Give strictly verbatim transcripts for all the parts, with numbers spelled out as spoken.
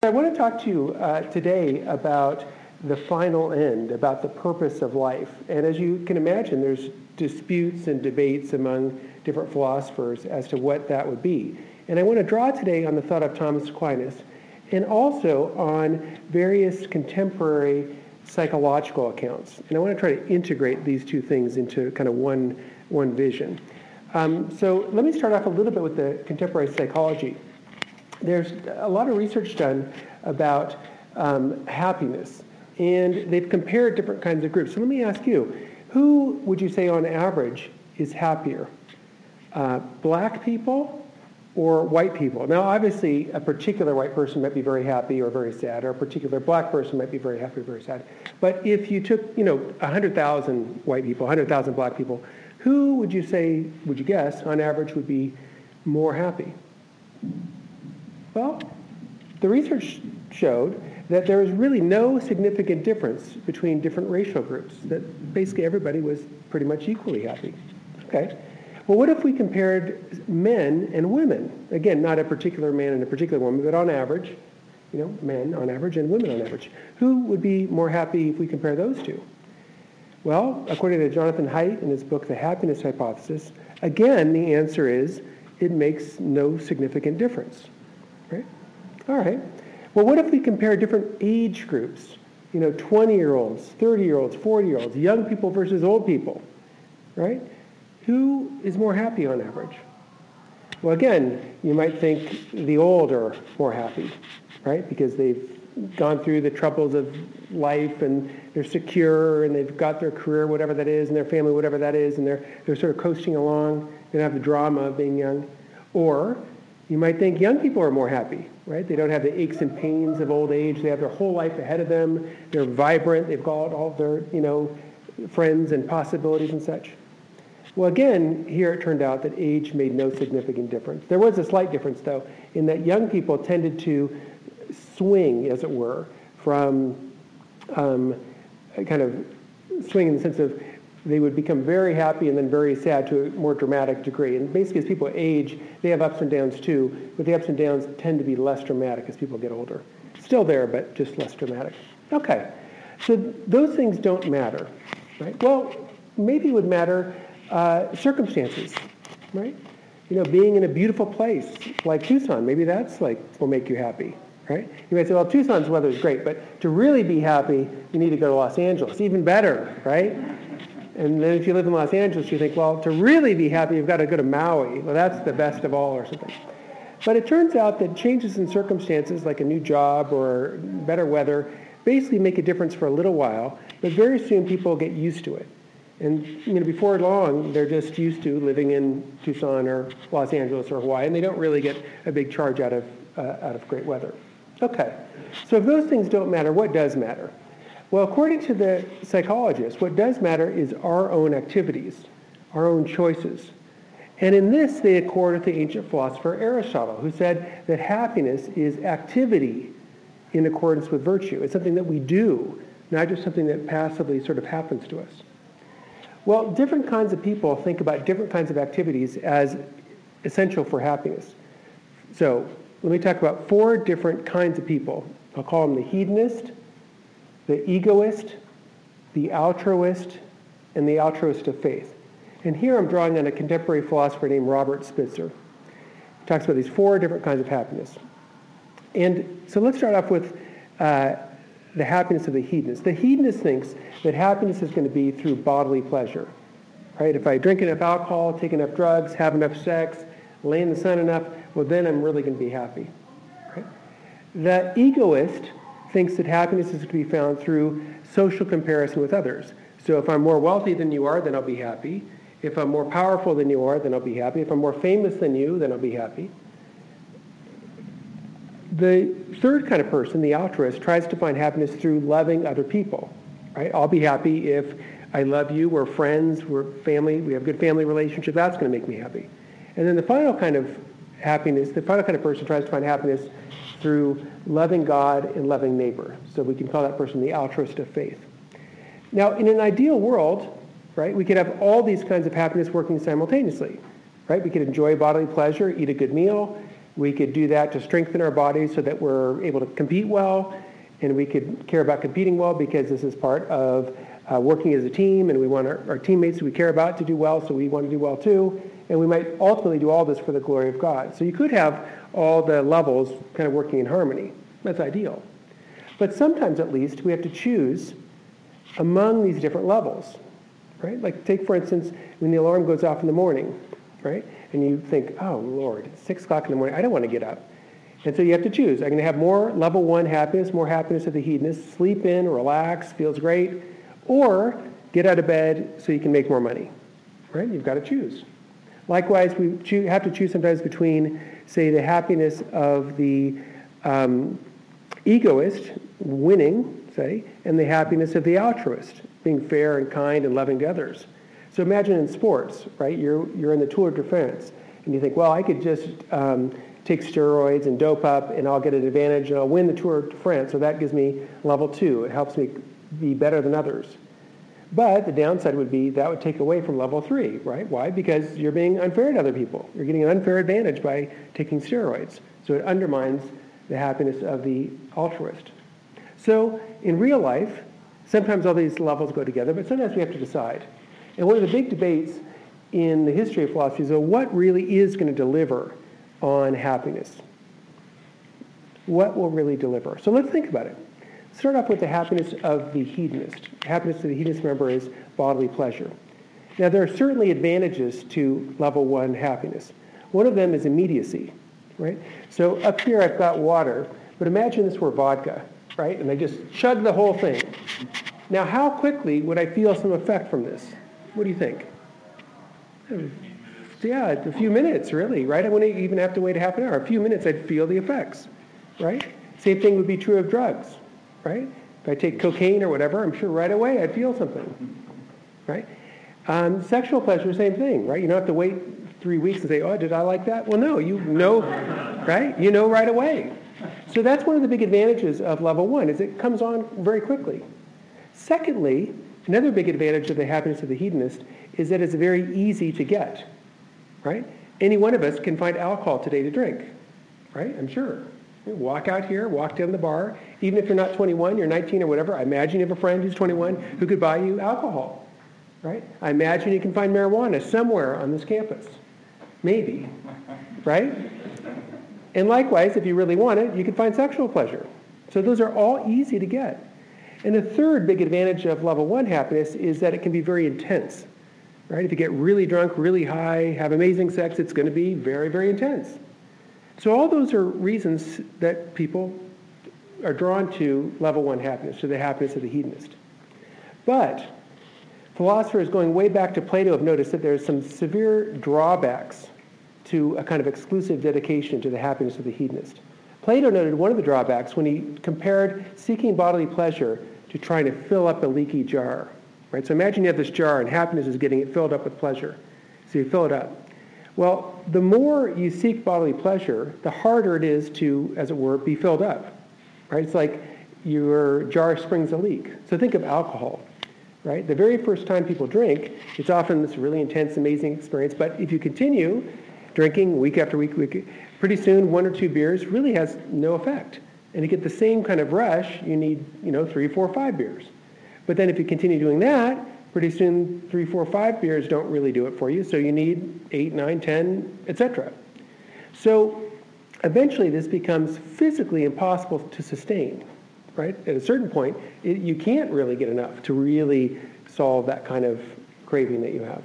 I want to talk to you uh, today about the final end, about the purpose of life. And as you can imagine, there's disputes and debates among different philosophers as to what that would be. And I want to draw today on the thought of Thomas Aquinas and also on various contemporary psychological accounts. And I want to try to integrate these two things into kind of one, one vision. Um, so let me start off a little bit with the contemporary psychology. There's a lot of research done about um, happiness, and they've compared different kinds of groups. So let me ask you, who would you say on average is happier? Uh, black people or white people? Now, obviously, a particular white person might be very happy or very sad, or a particular black person might be very happy or very sad. But if you took, you know, one hundred thousand white people, one hundred thousand black people, who would you say, would you guess, on average would be more happy? Well, the research showed that there was really no significant difference between different racial groups, that basically everybody was pretty much equally happy. Okay. Well, what if we compared men and women? Again, not a particular man and a particular woman, but on average, you know, men on average and women on average. Who would be more happy if we compare those two? Well, according to Jonathan Haidt in his book, The Happiness Hypothesis, again, the answer is it makes no significant difference. Right? All right. Well, what if we compare different age groups? You know, twenty-year-olds, thirty-year-olds, forty-year-olds, young people versus old people, right? Who is more happy on average? Well, again, you might think the old are more happy, right? Because they've gone through the troubles of life and they're secure and they've got their career, whatever that is, and their family, whatever that is, and they're, they're sort of coasting along. They don't have the drama of being young. Or you might think young people are more happy, right? They don't have the aches and pains of old age. They have their whole life ahead of them. They're vibrant. They've got all their, you know, friends and possibilities and such. Well, again, here it turned out that age made no significant difference. There was a slight difference, though, in that young people tended to swing, as it were, from um, kind of swing in the sense of they would become very happy and then very sad to a more dramatic degree. And basically, as people age, they have ups and downs too, but the ups and downs tend to be less dramatic as people get older. Still there, but just less dramatic. Okay, so those things don't matter, right? Well, maybe it would matter uh, circumstances, right? You know, being in a beautiful place like Tucson, maybe that's like will make you happy, right? You might say, well, Tucson's weather is great, but to really be happy, you need to go to Los Angeles. Even better, right? And then if you live in Los Angeles, you think, well, to really be happy, you've got to go to Maui. Well, that's the best of all or something. But it turns out that changes in circumstances, like a new job or better weather, basically make a difference for a little while, but very soon people get used to it. And you know, before long, they're just used to living in Tucson or Los Angeles or Hawaii, and they don't really get a big charge out of, uh, out of great weather. Okay, so if those things don't matter, what does matter? Well, according to the psychologists, what does matter is our own activities, our own choices. And in this, they accord with the ancient philosopher Aristotle, who said that happiness is activity in accordance with virtue. It's something that we do, not just something that passively sort of happens to us. Well, different kinds of people think about different kinds of activities as essential for happiness. So let me talk about four different kinds of people. I'll call them the hedonist, the egoist, the altruist, and the altruist of faith. And here I'm drawing on a contemporary philosopher named Robert Spitzer. He talks about these four different kinds of happiness. And so let's start off with uh, the happiness of the hedonist. The hedonist thinks that happiness is going to be through bodily pleasure. Right? If I drink enough alcohol, take enough drugs, have enough sex, lay in the sun enough, well, then I'm really going to be happy. Right? The egoist thinks that happiness is to be found through social comparison with others. So if I'm more wealthy than you are, then I'll be happy. If I'm more powerful than you are, then I'll be happy. If I'm more famous than you, then I'll be happy. The third kind of person, the altruist, tries to find happiness through loving other people. Right? I'll be happy if I love you, we're friends, we're family, we have a good family relationship, that's going to make me happy. And then the final kind of happiness, the final kind of person tries to find happiness through loving God and loving neighbor. So we can call that person the altruist of faith. Now, in an ideal world, right, we could have all these kinds of happiness working simultaneously, right? We could enjoy bodily pleasure, eat a good meal, We could do that to strengthen our bodies so that we're able to compete well, and we could care about competing well because this is part of uh, working as a team, and we want our, our teammates who we care about to do well, so we want to do well too. And we might ultimately do all this for the glory of God. So you could have all the levels kind of working in harmony. That's ideal. But sometimes, at least, we have to choose among these different levels, right? Like take, for instance, when the alarm goes off in the morning, right? And you think, oh, Lord, it's six o'clock in the morning. I don't want to get up. And so you have to choose. I'm going to have more level one happiness, more happiness of the hedonist, sleep in, relax, feels great, or get out of bed so you can make more money, right? You've got to choose. Likewise, we choo- have to choose sometimes between, say, the happiness of the um, egoist, winning, say, and the happiness of the altruist, being fair and kind and loving to others. So imagine in sports, right? You're, you're in the Tour de France, and you think, well, I could just um, take steroids and dope up, and I'll get an advantage, and I'll win the Tour de France, so that gives me level two. It helps me be better than others. But the downside would be that would take away from level three, right? Why? Because you're being unfair to other people. You're getting an unfair advantage by taking steroids. So it undermines the happiness of the altruist. So in real life, sometimes all these levels go together, but sometimes we have to decide. And one of the big debates in the history of philosophy is, well, what really is going to deliver on happiness? What will really deliver? So let's think about it. Start off with the happiness of the hedonist. Happiness of the hedonist, remember, is bodily pleasure. Now, there are certainly advantages to level one happiness. One of them is immediacy, right? So up here I've got water, but imagine this were vodka, right? And I just chug the whole thing. Now, how quickly would I feel some effect from this? What do you think? Yeah, a few minutes, really, right? I wouldn't even have to wait a half an hour. A few minutes, I'd feel the effects, right? Same thing would be true of drugs, right? If I take cocaine or whatever, I'm sure right away I'd feel something, right? Um, sexual pleasure, same thing, right? You don't have to wait three weeks and say, oh, did I like that? Well, no, you know, right? You know right away. So that's one of the big advantages of level one, is it comes on very quickly. Secondly, another big advantage of the happiness of the hedonist is that it's very easy to get, right? Any one of us can find alcohol today to drink, right? I'm sure. You walk out here, walk down the bar. Even if you're not twenty-one, you're nineteen or whatever, I imagine you have a friend who's twenty-one who could buy you alcohol, right? I imagine you can find marijuana somewhere on this campus. Maybe, right? And likewise, if you really want it, you can find sexual pleasure. So those are all easy to get. And the third big advantage of level one happiness is that it can be very intense, right? If you get really drunk, really high, have amazing sex, it's going to be very, very intense. So all those are reasons that people are drawn to level one happiness, to the happiness of the hedonist. But philosophers going way back to Plato have noticed that there's some severe drawbacks to a kind of exclusive dedication to the happiness of the hedonist. Plato noted one of the drawbacks when he compared seeking bodily pleasure to trying to fill up a leaky jar. Right? So imagine you have this jar and happiness is getting it filled up with pleasure. So you fill it up. Well, the more you seek bodily pleasure, the harder it is to, as it were, be filled up. Right? It's like your jar springs a leak. So think of alcohol. Right? The very first time people drink, it's often this really intense, amazing experience. But if you continue drinking week after week, week, pretty soon one or two beers really has no effect. And to get the same kind of rush, you need, you know, three, four, five beers. But then if you continue doing that, pretty soon three, four, five beers don't really do it for you. So you need eight, nine, ten, et cetera. So eventually this becomes physically impossible to sustain. Right? At a certain point, it, you can't really get enough to really solve that kind of craving that you have.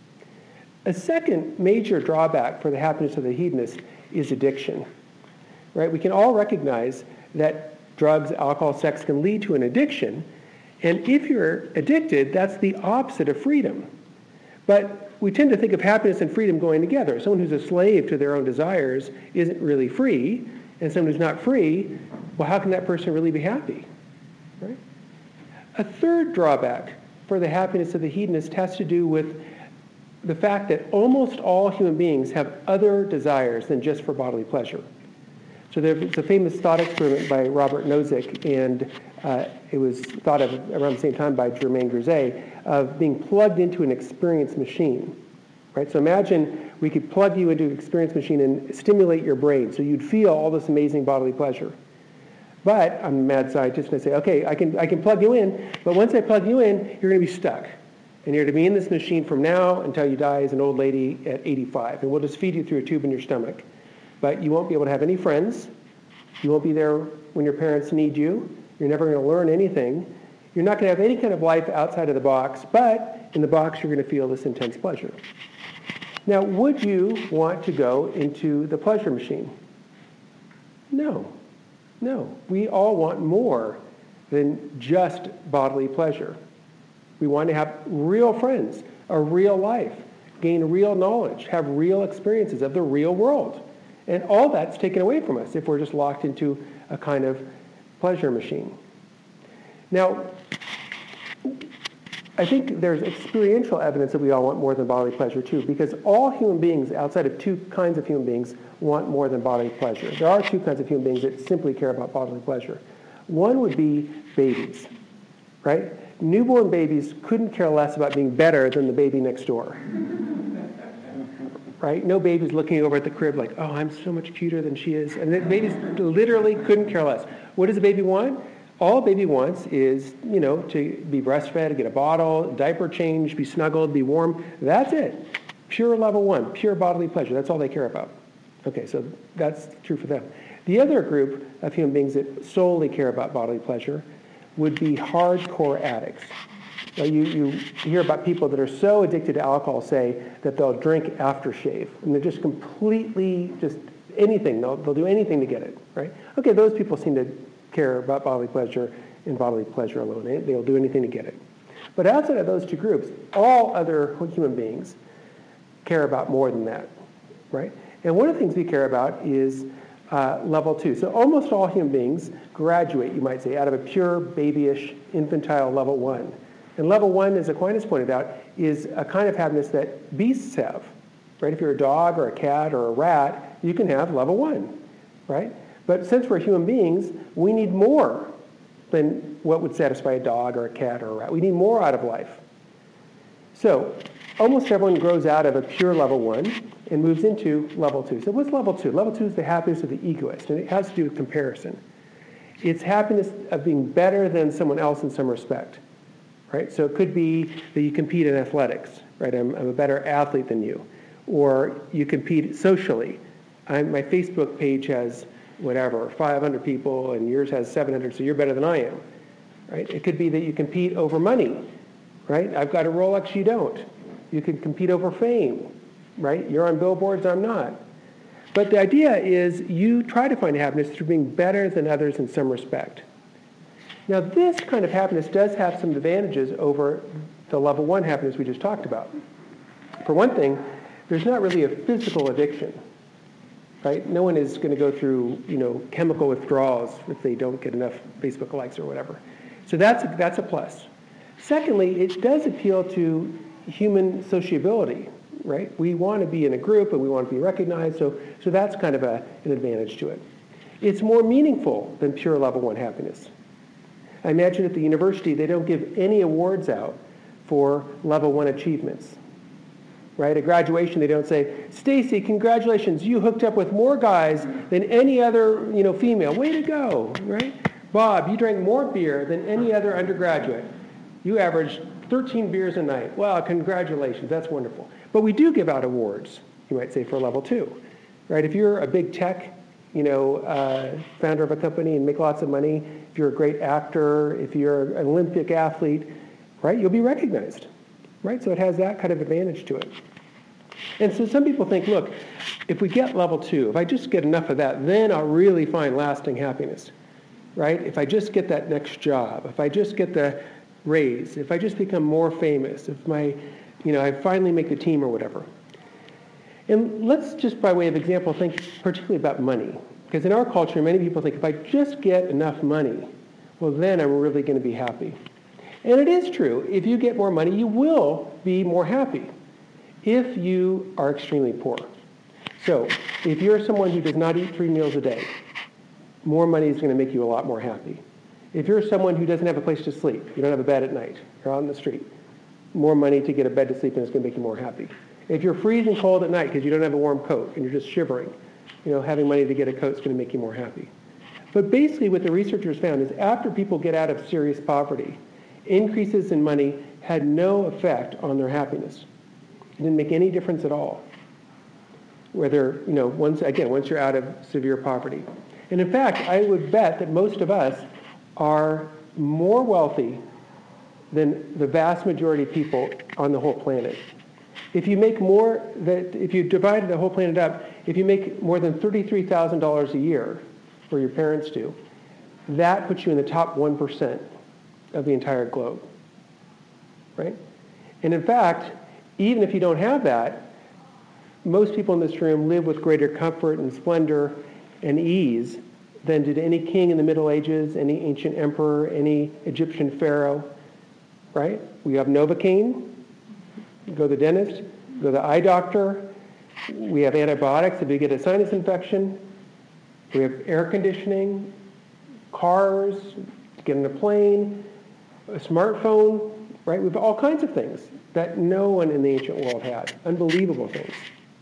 A second major drawback for the happiness of the hedonist is addiction. Right? We can all recognize that drugs, alcohol, sex can lead to an addiction, and if you're addicted, that's the opposite of freedom. But we tend to think of happiness and freedom going together. Someone who's a slave to their own desires isn't really free, and someone who's not free, well, how can that person really be happy? Right? A third drawback for the happiness of the hedonist has to do with the fact that almost all human beings have other desires than just for bodily pleasure. So there's a famous thought experiment by Robert Nozick, and uh, it was thought of around the same time by Germain Grisey, of being plugged into an experience machine. right? So imagine we could plug you into an experience machine and stimulate your brain so you'd feel all this amazing bodily pleasure. But I'm a mad scientist and I say, okay, I can, I can plug you in, but once I plug you in, you're going to be stuck. And you're to be in this machine from now until you die as an old lady at eighty-five. And we'll just feed you through a tube in your stomach. But you won't be able to have any friends. You won't be there when your parents need you. You're never going to learn anything. You're not going to have any kind of life outside of the box, but in the box you're going to feel this intense pleasure. Now, would you want to go into the pleasure machine? No. No. We all want more than just bodily pleasure. We want to have real friends, a real life, gain real knowledge, have real experiences of the real world. And all that's taken away from us if we're just locked into a kind of pleasure machine. Now, I think there's experiential evidence that we all want more than bodily pleasure too, because all human beings, outside of two kinds of human beings, want more than bodily pleasure. There are two kinds of human beings that simply care about bodily pleasure. One would be babies, right? Newborn babies couldn't care less about being better than the baby next door. Right? No baby's looking over at the crib like, oh, I'm so much cuter than she is. And the babies literally couldn't care less. What does a baby want? All a baby wants is, you know, to be breastfed, get a bottle, diaper change, be snuggled, be warm. That's it. Pure level one, pure bodily pleasure. That's all they care about. Okay, so that's true for them. The other group of human beings that solely care about bodily pleasure would be hardcore addicts. Now you, you hear about people that are so addicted to alcohol, say, that they'll drink aftershave. And they're just completely, just anything. They'll, they'll do anything to get it, right? Okay, those people seem to care about bodily pleasure and bodily pleasure alone. They, they'll do anything to get it. But outside of those two groups, all other human beings care about more than that, right? And one of the things we care about is uh, level two. So almost all human beings graduate, you might say, out of a pure babyish infantile level one. And level one, as Aquinas pointed out, is a kind of happiness that beasts have, right? If you're a dog or a cat or a rat, you can have level one, right? But since we're human beings, we need more than what would satisfy a dog or a cat or a rat. We need more out of life. So almost everyone grows out of a pure level one and moves into level two. So what's level two? Level two is the happiness of the egoist, and it has to do with comparison. It's happiness of being better than someone else in some respect. Right? So it could be that you compete in athletics, right? I'm, I'm a better athlete than you. Or you compete socially. I'm, my Facebook page has, whatever, five hundred people, and yours has seven hundred, so you're better than I am, right? It could be that you compete over money, right? I've got a Rolex, you don't. You can compete over fame, right? You're on billboards, I'm not. But the idea is you try to find happiness through being better than others in some respect. Now, this kind of happiness does have some advantages over the level one happiness we just talked about. For one thing, there's not really a physical addiction, right? No one is going to go through, you know, chemical withdrawals if they don't get enough Facebook likes or whatever. So that's a, that's a plus. Secondly, it does appeal to human sociability, right? We want to be in a group and we want to be recognized, so, so that's kind of a, an advantage to it. It's more meaningful than pure level one happiness. I imagine at the university they don't give any awards out for level one achievements, right? At graduation they don't say, Stacy, congratulations, you hooked up with more guys than any other, you know, female. Way to go, right? Bob, you drank more beer than any other undergraduate. You averaged thirteen beers a night. Wow, congratulations, that's wonderful. But we do give out awards, you might say, for level two, right? If you're a big tech, you know, uh, founder of a company and make lots of money, if you're a great actor, if you're an Olympic athlete, right, you'll be recognized, right? So it has that kind of advantage to it. And so some people think, look, if we get level two, if I just get enough of that, then I'll really find lasting happiness, right? If I just get that next job, if I just get the raise, if I just become more famous, if my, you know, I finally make the team or whatever. And let's just by way of example think particularly about money. Because in our culture, many people think if I just get enough money, well then I'm really going to be happy. And it is true. If you get more money, you will be more happy if you are extremely poor. So if you're someone who does not eat three meals a day, more money is going to make you a lot more happy. If you're someone who doesn't have a place to sleep, you don't have a bed at night, you're out on the street, more money to get a bed to sleep in is going to make you more happy. If you're freezing cold at night because you don't have a warm coat and you're just shivering, you know, having money to get a coat is going to make you more happy. But basically what the researchers found is after people get out of serious poverty, increases in money had no effect on their happiness. It didn't make any difference at all. Whether, you know, once, again, once you're out of severe poverty. And in fact, I would bet that most of us are more wealthy than the vast majority of people on the whole planet. If you make more, that if you divide the whole planet up, if you make more than thirty-three thousand dollars a year, or your parents do, that puts you in the top one percent of the entire globe, right? And in fact, even if you don't have that, most people in this room live with greater comfort and splendor and ease than did any king in the Middle Ages, any ancient emperor, any Egyptian pharaoh, right? We have Novocaine, you go to the dentist, go to the eye doctor, we have antibiotics if you get a sinus infection, we have air conditioning, cars, get on a plane, a smartphone, right? We have all kinds of things that no one in the ancient world had. Unbelievable things.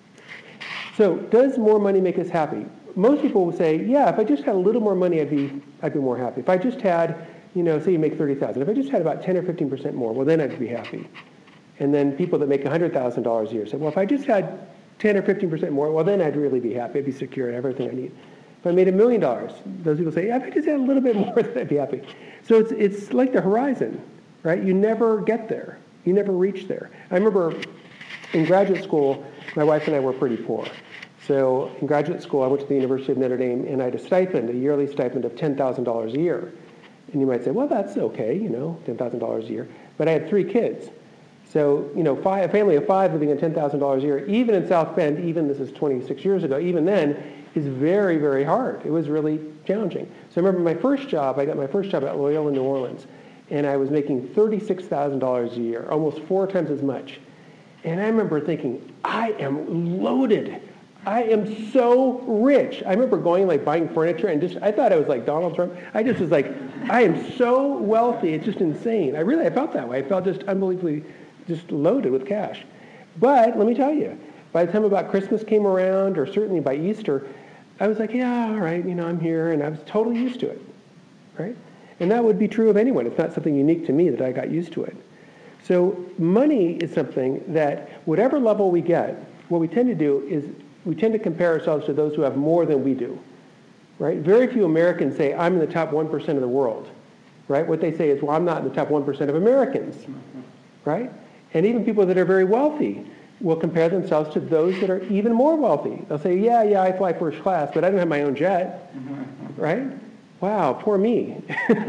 So does more money make us happy? Most people will say, yeah, if I just had a little more money, I'd be, I'd be more happy. If I just had, you know, say you make thirty thousand dollars. If I just had about ten or fifteen percent more, well, then I'd be happy. And then people that make one hundred thousand dollars a year say, well, if I just had ten or fifteen percent more, well, then I'd really be happy. I'd be secure in everything I need. If I made a million dollars, those people say, yeah, if I just had a little bit more, then I'd be happy. So it's, it's like the horizon, right? You never get there. You never reach there. I remember in graduate school, my wife and I were pretty poor. So in graduate school, I went to the University of Notre Dame, and I had a stipend, a yearly stipend of ten thousand dollars a year. And you might say, well, that's okay, you know, ten thousand dollars a year. But I had three kids. So, you know, five, a family of five living on ten thousand dollars a year, even in South Bend, even this is twenty-six years ago, even then, is very, very hard. It was really challenging. So I remember my first job, I got my first job at Loyola New Orleans, and I was making thirty-six thousand dollars a year, almost four times as much. And I remember thinking, I am loaded. I am so rich. I remember going, like, buying furniture, and just, I thought I was like Donald Trump. I just was like, I am so wealthy, it's just insane. I really, I felt that way. I felt just unbelievably just loaded with cash. But let me tell you, by the time about Christmas came around, or certainly by Easter, I was like, yeah, all right, you know, I'm here, and I was totally used to it, right? And that would be true of anyone. It's not something unique to me that I got used to it. So money is something that whatever level we get, what we tend to do is we tend to compare ourselves to those who have more than we do, right? Very few Americans say, I'm in the top one percent of the world, right? What they say is, well, I'm not in the top one percent of Americans, right? And even people that are very wealthy will compare themselves to those that are even more wealthy. They'll say, yeah, yeah, I fly first class, but I don't have my own jet, right? Wow, poor me.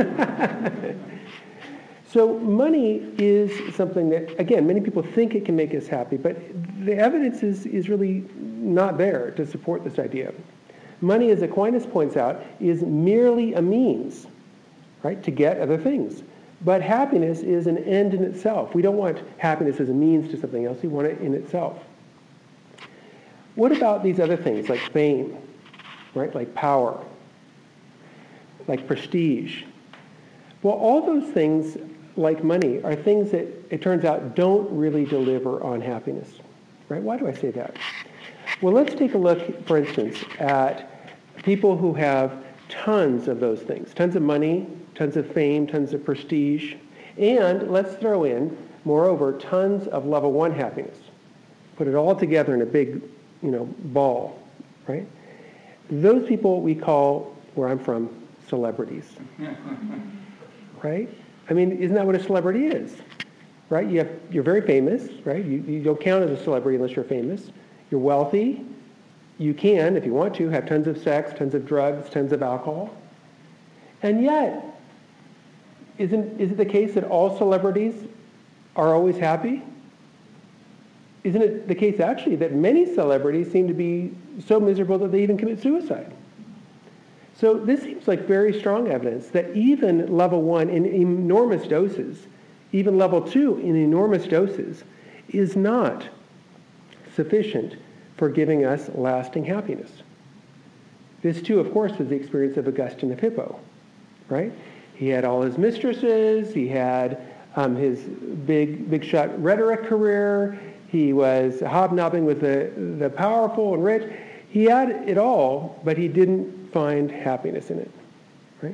So money is something that, again, many people think it can make us happy, but the evidence is, is really not there to support this idea. Money, as Aquinas points out, is merely a means, right, to get other things. But happiness is an end in itself. We don't want happiness as a means to something else. We want it in itself. What about these other things, like fame, right, like power, like prestige? Well, all those things, like money, are things that, it turns out, don't really deliver on happiness, right? Why do I say that? Well, let's take a look, for instance, at people who have tons of those things, tons of money, tons of fame, tons of prestige, and let's throw in, moreover, tons of level one happiness. Put it all together in a big, you know, ball, right? Those people we call, where I'm from, celebrities, right? I mean, isn't that what a celebrity is, right? You have, you're very famous, right? You, you don't count as a celebrity unless you're famous. You're wealthy. You can, if you want to, have tons of sex, tons of drugs, tons of alcohol. And yet, isn't, is it the case that all celebrities are always happy? Isn't it the case, actually, that many celebrities seem to be so miserable that they even commit suicide? So this seems like very strong evidence that even level one in enormous doses, even level two in enormous doses, is not sufficient for giving us lasting happiness. This too, of course, was the experience of Augustine of Hippo, right? He had all his mistresses, he had um, his big, big shot rhetoric career, He was hobnobbing with the, the powerful and rich. He had it all, but he didn't find happiness in it, right?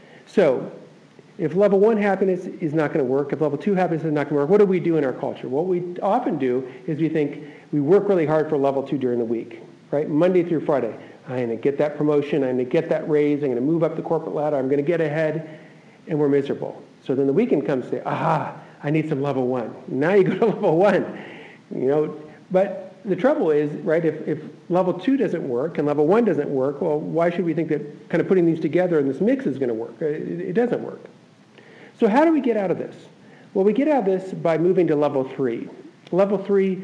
So if level one happiness is not going to work, if level two happiness is not going to work, what do we do in our culture? What we often do is we think we work really hard for level two during the week, right? Monday through Friday. I'm going to get that promotion. I'm going to get that raise. I'm going to move up the corporate ladder. I'm going to get ahead. And we're miserable. So then the weekend comes to say, aha, I need some level one. Now you go to level one. You know, but the trouble is, right, if, if level two doesn't work and level one doesn't work, well, why should we think that kind of putting these together in this mix is going to work? It, it doesn't work. So how do we get out of this? Well, we get out of this by moving to level three. Level three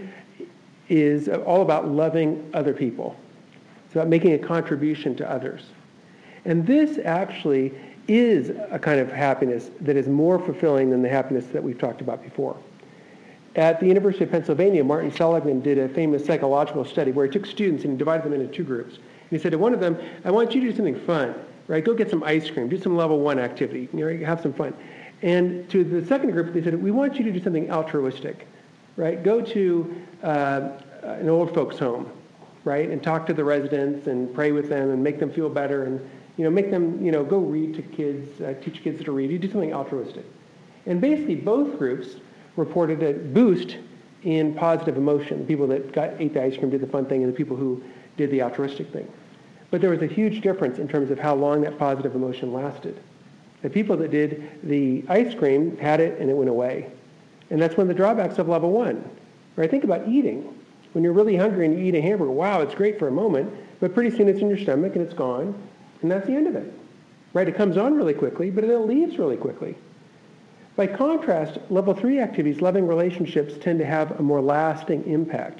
is all about loving other people. It's about making a contribution to others. And this actually is a kind of happiness that is more fulfilling than the happiness that we've talked about before. At the University of Pennsylvania, Martin Seligman did a famous psychological study where he took students and he divided them into two groups. And he said to one of them, I want you to do something fun, right? Go get some ice cream, do some level one activity, you know, have some fun. And to the second group, they said, we want you to do something altruistic, right? Go to uh, an old folks' home, right? And talk to the residents and pray with them and make them feel better and, you know, make them, you know, go read to kids, uh, teach kids to read. You do something altruistic. And basically both groups reported a boost in positive emotion. The people that got ate the ice cream did the fun thing and the people who did the altruistic thing. But there was a huge difference in terms of how long that positive emotion lasted. The people that did the ice cream had it and it went away. And that's one of the drawbacks of level one. Right? Think about eating. When you're really hungry and you eat a hamburger, wow, it's great for a moment, but pretty soon it's in your stomach and it's gone, and that's the end of it. Right? It comes on really quickly, but it leaves really quickly. By contrast, level three activities, loving relationships, tend to have a more lasting impact.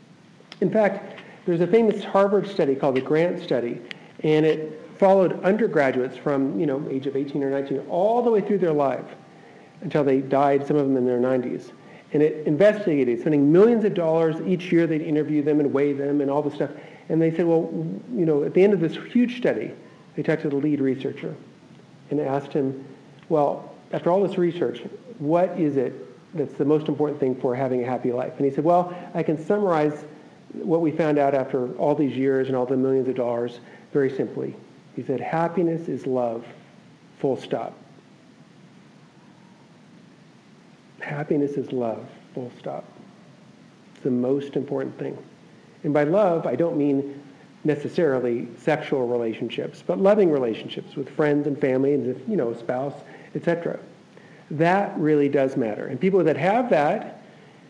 In fact, there's a famous Harvard study called the Grant Study, and it followed undergraduates from, you know, age of eighteen or nineteen all the way through their life until they died, some of them in their nineties. And it investigated, spending millions of dollars each year. They'd interview them and weigh them and all this stuff. And they said, well, you know, at the end of this huge study, they talked to the lead researcher and asked him, well, after all this research, what is it that's the most important thing for having a happy life? And he said, well, I can summarize what we found out after all these years and all the millions of dollars very simply. He said, happiness is love, full stop. Happiness is love, full stop. It's the most important thing. And by love, I don't mean necessarily sexual relationships, but loving relationships with friends and family and, you know, spouse, et cetera. That really does matter. And people that have that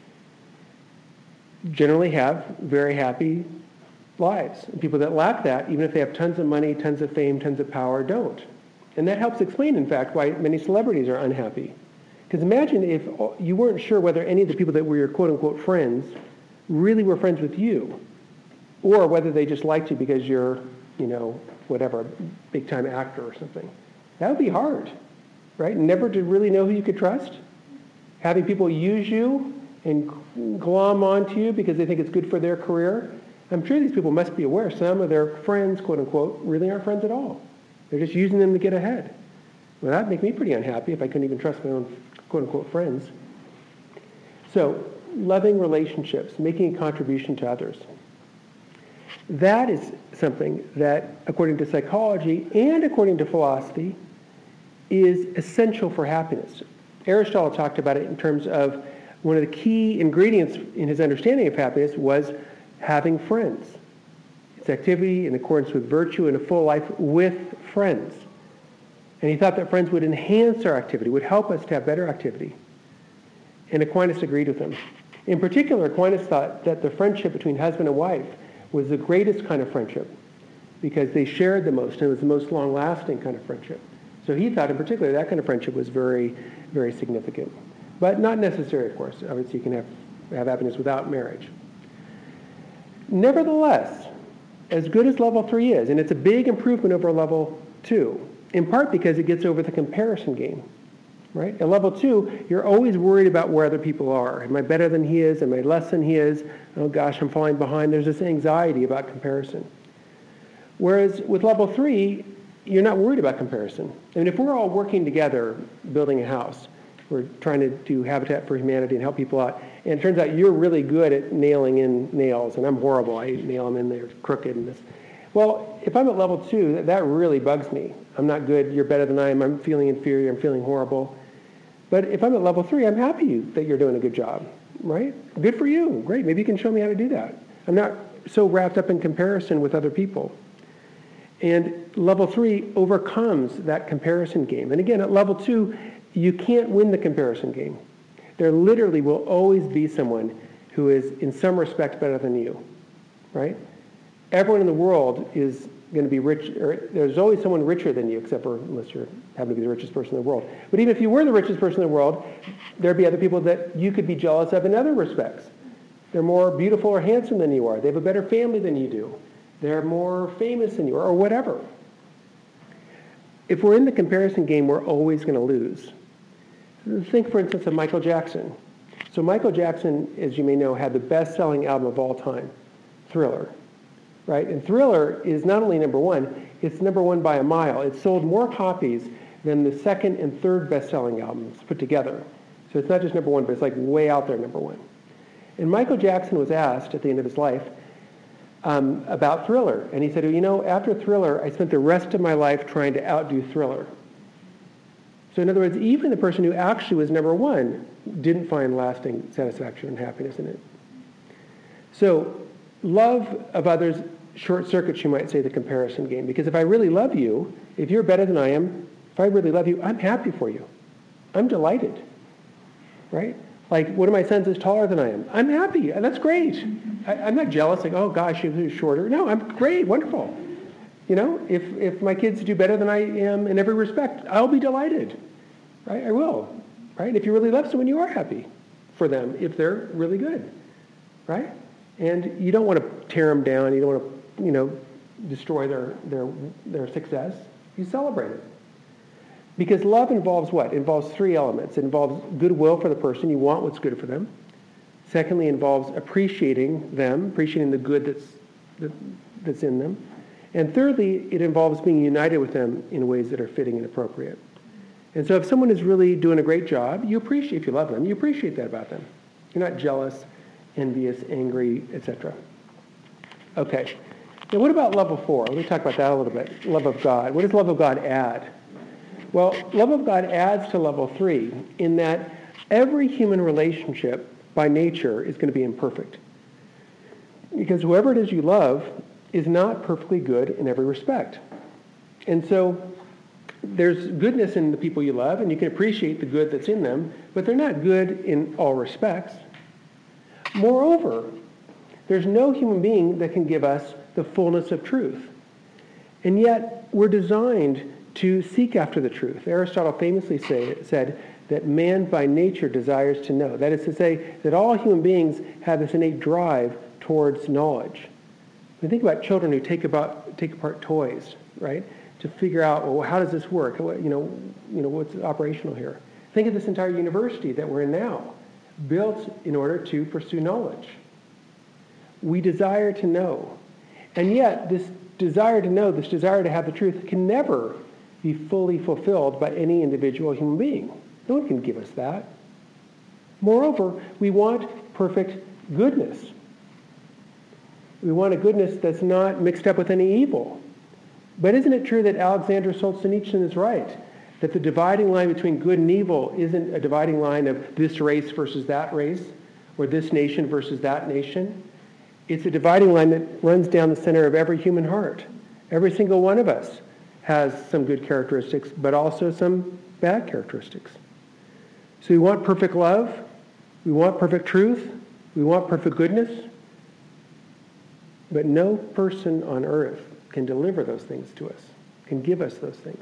generally have very happy lives. And people that lack that, even if they have tons of money, tons of fame, tons of power, don't. And that helps explain, in fact, why many celebrities are unhappy. Because imagine if you weren't sure whether any of the people that were your quote-unquote friends really were friends with you, or whether they just liked you because you're, you know, whatever, big-time actor or something. That would be hard, right? Never to really know who you could trust. Having people use you and glom onto you because they think it's good for their career. I'm sure these people must be aware some of their friends, quote-unquote, really aren't friends at all. They're just using them to get ahead. Well, that'd make me pretty unhappy if I couldn't even trust my own quote-unquote friends. So, loving relationships, making a contribution to others. That is something that, according to psychology and according to philosophy, is essential for happiness. Aristotle talked about it in terms of one of the key ingredients in his understanding of happiness was having friends. It's activity in accordance with virtue and a full life with friends. And he thought that friends would enhance our activity, would help us to have better activity. And Aquinas agreed with him. In particular, Aquinas thought that the friendship between husband and wife was the greatest kind of friendship because they shared the most and it was the most long-lasting kind of friendship. So he thought in particular that kind of friendship was very, very significant. But not necessary, of course. Obviously, you can have, have happiness without marriage. Nevertheless, as good as level three is, and it's a big improvement over level two, in part because it gets over the comparison game, right? At level two, you're always worried about where other people are. Am I better than he is? Am I less than he is? Oh gosh, I'm falling behind. There's this anxiety about comparison. Whereas with level three, you're not worried about comparison. I mean, if we're all working together building a house, We're trying to do Habitat for Humanity and help people out. And it turns out you're really good at nailing in nails, and I'm horrible. I nail them in, they're crooked and this. Well, if I'm at level two, that, that really bugs me. I'm not good, you're better than I am, I'm feeling inferior, I'm feeling horrible. But if I'm at level three, I'm happy that you're doing a good job, right? Good for you, great, maybe you can show me how to do that. I'm not so wrapped up in comparison with other people. And level three overcomes that comparison game. And again, at level two, you can't win the comparison game. There literally will always be someone who is in some respects better than you, right? Everyone in the world is going to be rich, or there's always someone richer than you, except for unless you happen to be the richest person in the world. But even if you were the richest person in the world, there'd be other people that you could be jealous of in other respects. They're more beautiful or handsome than you are. They have a better family than you do. They're more famous than you are, or whatever. If we're in the comparison game, we're always going to lose. Think, for instance, of Michael Jackson. So Michael Jackson, as you may know, had the best-selling album of all time, Thriller, right? And Thriller is not only number one, it's number one by a mile. It sold more copies than the second and third best-selling albums put together. So it's not just number one, but it's like way out there number one. And Michael Jackson was asked at the end of his life um, about Thriller. And he said, you know, after Thriller, I spent the rest of my life trying to outdo Thriller. So in other words, even the person who actually was number one didn't find lasting satisfaction and happiness in it. So love of others short-circuits, you might say, the comparison game. Because if I really love you, if you're better than I am, if I really love you, I'm happy for you. I'm delighted, right? Like, one of my sons is taller than I am. I'm happy. That's great. I, I'm not jealous, like, oh, gosh, he's shorter. No, I'm great, wonderful. You know, if, if my kids do better than I am in every respect, I'll be delighted, right? I will, right? If you really love someone, you are happy for them if they're really good, right? And you don't want to tear them down. You don't want to, you know, destroy their, their, their success. You celebrate it. Because love involves what? It involves three elements. It involves goodwill for the person. You want what's good for them. Secondly, it involves appreciating them, appreciating the good that's, that, that's in them. And thirdly, it involves being united with them in ways that are fitting and appropriate. And so if someone is really doing a great job, you appreciate, if you love them, you appreciate that about them. You're not jealous, envious, angry, et cetera. Okay. Now what about level four? Let me talk about that a little bit. Love of God. What does love of God add? Well, love of God adds to level three in that every human relationship by nature is going to be imperfect. Because whoever it is you love is not perfectly good in every respect. And so there's goodness in the people you love, and you can appreciate the good that's in them, but they're not good in all respects. Moreover, there's no human being that can give us the fullness of truth. And yet, we're designed to seek after the truth. Aristotle famously say, said that man by nature desires to know. That is to say that all human beings have this innate drive towards knowledge. We think about children who take about take apart toys, right, to figure out, well, how does this work? You know, you know, what's operational here? Think of this entire university that we're in now, built in order to pursue knowledge. We desire to know, and yet this desire to know, this desire to have the truth, can never be fully fulfilled by any individual human being. No one can give us that. Moreover, we want perfect goodness. We want a goodness that's not mixed up with any evil. But isn't it true that Alexander Solzhenitsyn is right? That the dividing line between good and evil isn't a dividing line of this race versus that race, or this nation versus that nation. It's a dividing line that runs down the center of every human heart. Every single one of us has some good characteristics, but also some bad characteristics. So we want perfect love, we want perfect truth, we want perfect goodness, but no person on earth can deliver those things to us, can give us those things.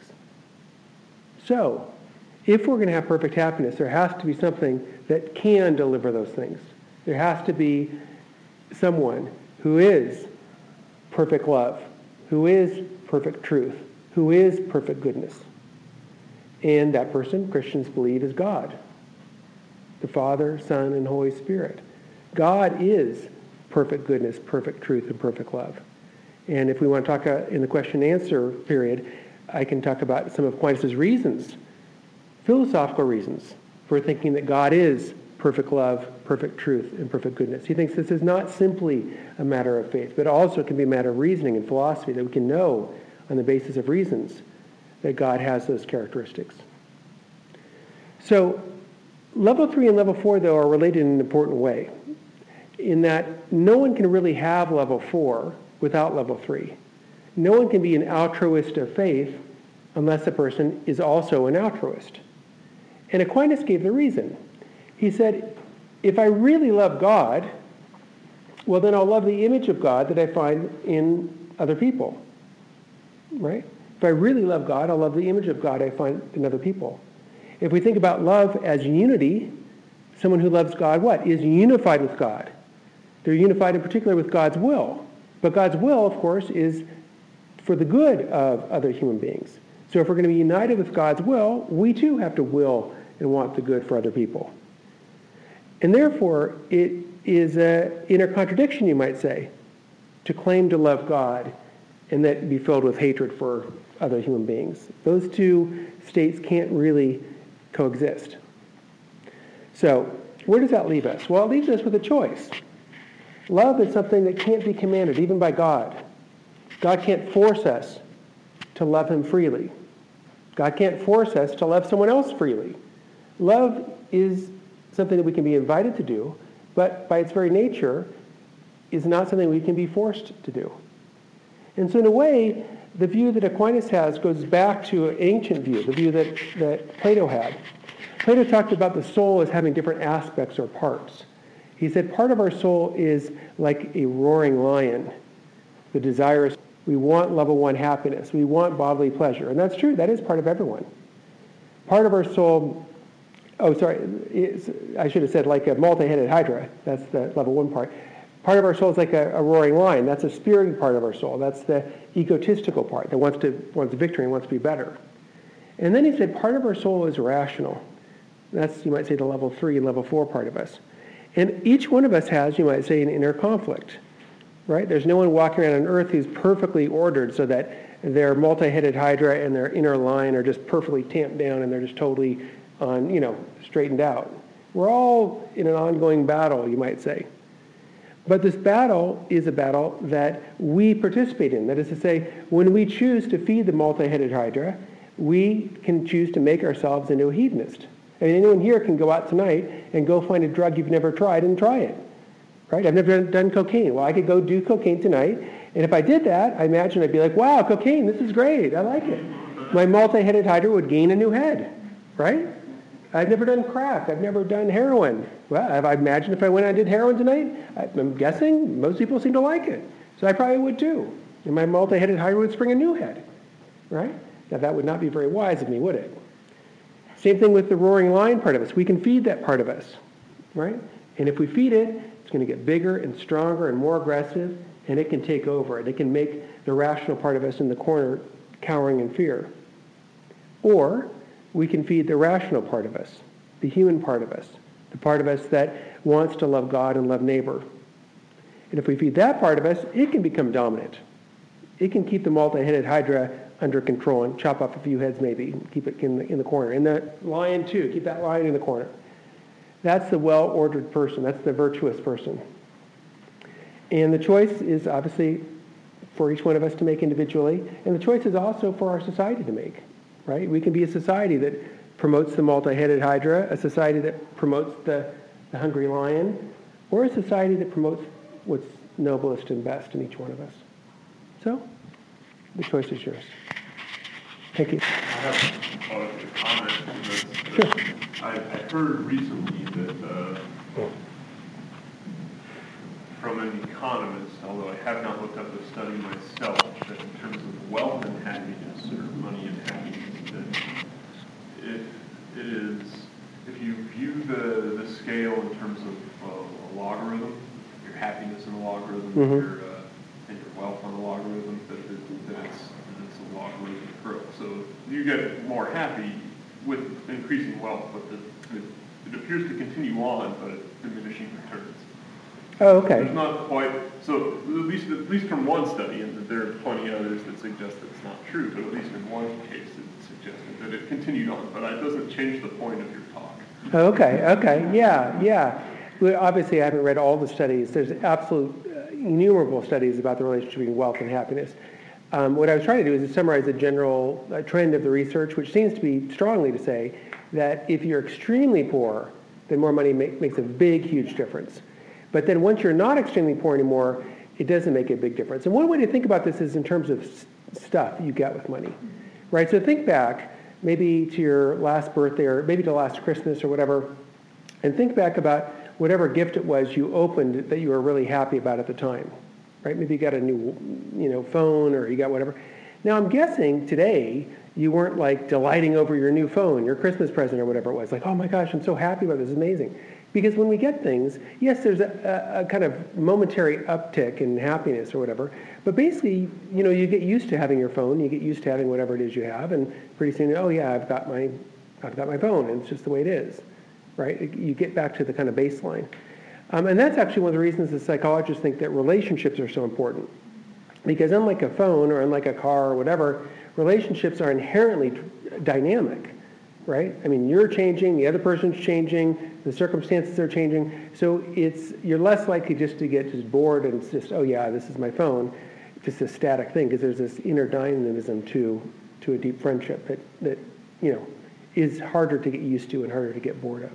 So, if we're going to have perfect happiness, there has to be something that can deliver those things. There has to be someone who is perfect love, who is perfect truth, who is perfect goodness. And that person, Christians believe, is God. The Father, Son, and Holy Spirit. God is perfect goodness, perfect truth, and perfect love. And if we want to talk uh, in the question and answer period, I can talk about some of Aquinas' reasons, philosophical reasons, for thinking that God is perfect love, perfect truth, and perfect goodness. He thinks this is not simply a matter of faith, but also can be a matter of reasoning and philosophy, that we can know on the basis of reasons that God has those characteristics. So level three and level four, though, are related in an important way, in that no one can really have level four without level three. No one can be an altruist of faith unless the person is also an altruist. And Aquinas gave the reason. He said, if I really love God, well, then I'll love the image of God that I find in other people, right? If I really love God, I'll love the image of God I find in other people. If we think about love as unity, someone who loves God, what? Is unified with God. They're unified in particular with God's will. But God's will, of course, is for the good of other human beings. So if we're going to be united with God's will, we too have to will and want the good for other people. And therefore, it is an inner contradiction, you might say, to claim to love God and that be filled with hatred for other human beings. Those two states can't really coexist. So, where does that leave us? Well, it leaves us with a choice. Love is something that can't be commanded, even by God. God can't force us to love him freely. God can't force us to love someone else freely. Love is something that we can be invited to do, but by its very nature is not something we can be forced to do. And so in a way, the view that Aquinas has goes back to an ancient view, the view that, that Plato had. Plato talked about the soul as having different aspects or parts. He said part of our soul is like a roaring lion. The desires, we want level one happiness. We want bodily pleasure. And that's true. That is part of everyone. Part of our soul, oh, sorry, it's, I should have said like a multi-headed hydra. That's the level one part. Part of our soul is like a, a roaring lion. That's a spirited part of our soul. That's the egotistical part that wants to wants victory and wants to be better. And then he said part of our soul is rational. That's, you might say, the level three and level four part of us. And each one of us has, you might say, an inner conflict, right? There's no one walking around on earth who's perfectly ordered so that their multi-headed hydra and their inner lion are just perfectly tamped down and they're just totally on, you know, straightened out. We're all in an ongoing battle, you might say. But this battle is a battle that we participate in. That is to say, when we choose to feed the multi-headed hydra, we can choose to make ourselves into a hedonist. I mean, anyone here can go out tonight and go find a drug you've never tried and try it, right? I've never done, done cocaine. Well, I could go do cocaine tonight, and if I did that, I imagine I'd be like, wow, cocaine, this is great, I like it. My multi-headed hydra would gain a new head, right? I've never done crack. I've never done heroin. Well, I imagine if I went out and did heroin tonight, I'm guessing most people seem to like it. So I probably would too. And my multi-headed hydra would spring a new head, right? Now that would not be very wise of me, would it? Same thing with the roaring lion part of us. We can feed that part of us, right? And if we feed it, it's going to get bigger and stronger and more aggressive, and it can take over. And it can make the rational part of us in the corner cowering in fear. Or we can feed the rational part of us, the human part of us, the part of us that wants to love God and love neighbor. And if we feed that part of us, it can become dominant. It can keep the multi-headed hydra under control and chop off a few heads maybe, and keep it in the, in the corner. And the lion too, keep that lion in the corner. That's the well-ordered person. That's the virtuous person. And the choice is obviously for each one of us to make individually, and the choice is also for our society to make. Right? We can be a society that promotes the multi-headed hydra, a society that promotes the, the hungry lion, or a society that promotes what's noblest and best in each one of us. So, the choice is yours. Thank you. I have a comment on this. Sure. I, I heard recently that uh, from an economist, although I have not looked up the study myself, that in terms of wealth and happiness, or money and happiness, if it is, if you view the, the scale in terms of uh, a logarithm, your happiness in a logarithm, mm-hmm. your, uh, and your wealth on a logarithm, that, it, that it's, it's a logarithmic growth. So you get more happy with increasing wealth, but the, it, it appears to continue on, but at diminishing returns. Oh, okay. There's not quite, so at least at least from one study, and there are plenty of others that suggest that it's not true, but at least in one case it suggested that it continued on, but that doesn't change the point of your talk. Okay, okay, yeah, yeah. Well, obviously, I haven't read all the studies. There's absolute uh, innumerable studies about the relationship between wealth and happiness. Um, what I was trying to do is to summarize the general uh, trend of the research, which seems to be strongly to say that if you're extremely poor, then more money make, makes a big, huge difference. But then once you're not extremely poor anymore, it doesn't make a big difference. And one way to think about this is in terms of s- stuff you get with money, right? So think back maybe to your last birthday or maybe to last Christmas or whatever, and think back about whatever gift it was you opened that you were really happy about at the time, right? Maybe you got a new, you know, phone or you got whatever. Now I'm guessing today you weren't like delighting over your new phone, your Christmas present or whatever it was, like, oh my gosh, I'm so happy about this, it's amazing. Because when we get things, yes, there's a, a, a kind of momentary uptick in happiness or whatever, but basically, you know, you get used to having your phone, you get used to having whatever it is you have, and pretty soon, oh yeah, I've got my, I've got my phone, and it's just the way it is, right? You get back to the kind of baseline. Um, and that's actually one of the reasons that psychologists think that relationships are so important. Because unlike a phone or unlike a car or whatever, relationships are inherently dynamic, right? I mean, you're changing, the other person's changing, the circumstances are changing. So it's you're less likely just to get just bored and it's just, oh yeah, this is my phone, just a static thing, because there's this inner dynamism to to a deep friendship that, that, you know, is harder to get used to and harder to get bored of.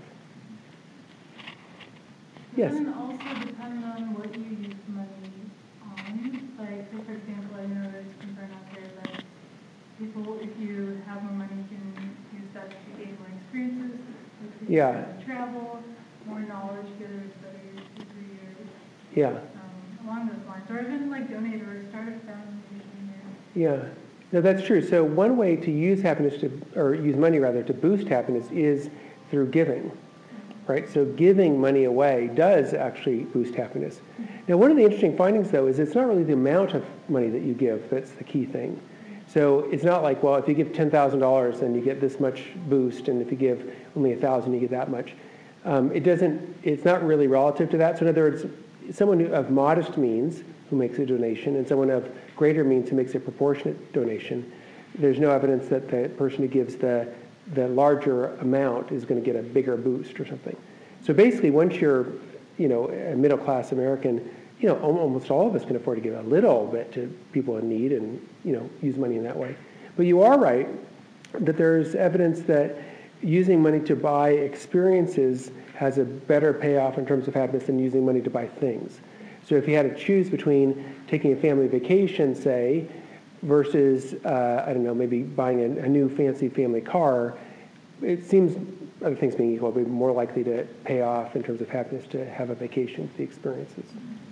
Yes? Doesn't it also depend on what you use money on? Like, so for example, I know there's concern out there that people, if you have more money, can use that to gain more experiences. Like people Yeah. can travel, more knowledge, get a better degree, or Yeah. um, along those lines. Or even like donate or start a foundation. Yeah. No, that's true. So one way to use happiness to, or use money rather, to boost happiness is through giving. Right? So giving money away does actually boost happiness. Now, one of the interesting findings, though, is it's not really the amount of money that you give that's the key thing. So it's not like, well, if you give ten thousand dollars, then you get this much boost, and if you give only one thousand dollars, you get that much. Um, it doesn't, it's not really relative to that. So in other words, someone who, of modest means who makes a donation and someone of greater means who makes a proportionate donation, there's no evidence that the person who gives the the larger amount is going to get a bigger boost or something. So basically, once you're, you know, a middle-class American, you know, almost all of us can afford to give a little bit to people in need and, you know, use money in that way. But you are right that there's evidence that using money to buy experiences has a better payoff in terms of happiness than using money to buy things. So if you had to choose between taking a family vacation, say, versus, uh, I don't know, maybe buying a, a new fancy family car, it seems, other things being equal, would be more likely to pay off in terms of happiness to have a vacation with the experiences.